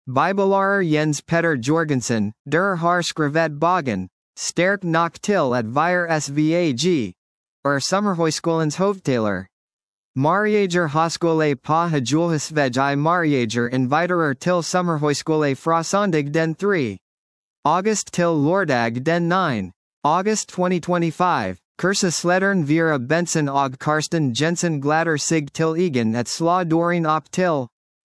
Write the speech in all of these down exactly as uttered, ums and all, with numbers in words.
Bibelarer Jens Petter Jorgensen, der har skrevet bogen, sterk nok til at være svag, er Sommerhøjskolens hovedtaler. Mariager Højskole på Hejulhusvej I Mariager inviterer til Sommerhøjskole fra Sondag den tredje August til lørdag den niende August twenty twenty-five. Kursesletteren Vera Benson og Karsten Jensen glatter sig til igen at slå døren op til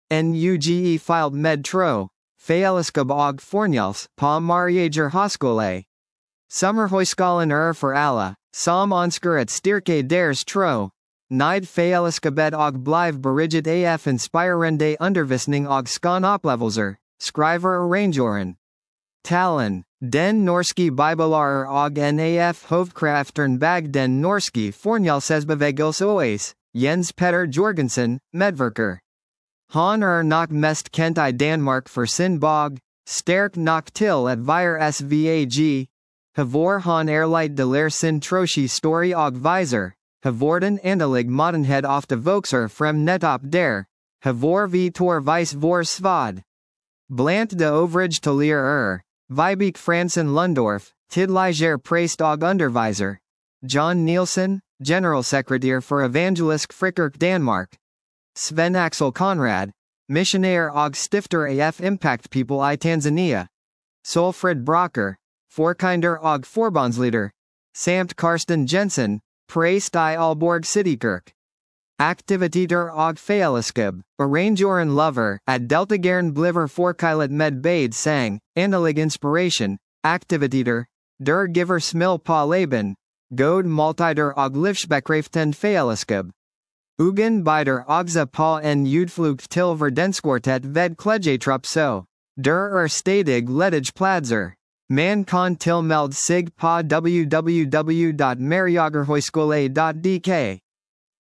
nuge filed med tro, fællesskab og fornyelse på Mariager Højskole. Sommerhøjskolen er for alle, som ønsker at styrke deres tro. Nide fællesskabet og bliv beriget af inspirerende undervisning og skånoplevelser, skriver arrangøren. Tallinn, den norske bibelarer og N A F hovedkræfteren bag den norske fornyelsesbevægelse O A S, Jens Petter Jorgensen, medvirker. Han er nok mest kendt I Danmark for sin bog, sterk nok til at være svag. Havor han erleit de lære sin troche story og viser, havorden andelig modenhed ofte vokser frem netop der, havor vi tor vis vor svad. Blant de overige talier er, Vibeke Fransen Lundorf, tidligere præst og underviser. John Nielsen, generalsekretær for Evangelisk Frikirke Danmark. Sven Axel Conrad, missionær og stifter af Impact People I Tanzania. Solfrid Brocker, forkinder og forbundsleder. Samt Karsten Jensen, præst I Aalborg Citykirke. Aktiviteter og fællesskab, arrangøren lover, at deltageren bliver forkælet med bade sang, andelig inspiration, aktiviteter, der giver smil på leben, god måltider og livsbekræftende fællesskab. Ugen bider også på en udflugt til verdenskortet ved Klejetrup så, der er stadig ledige pladser. Man kan tilmelde sig på w w w dot mariagerhøjskole dot d k.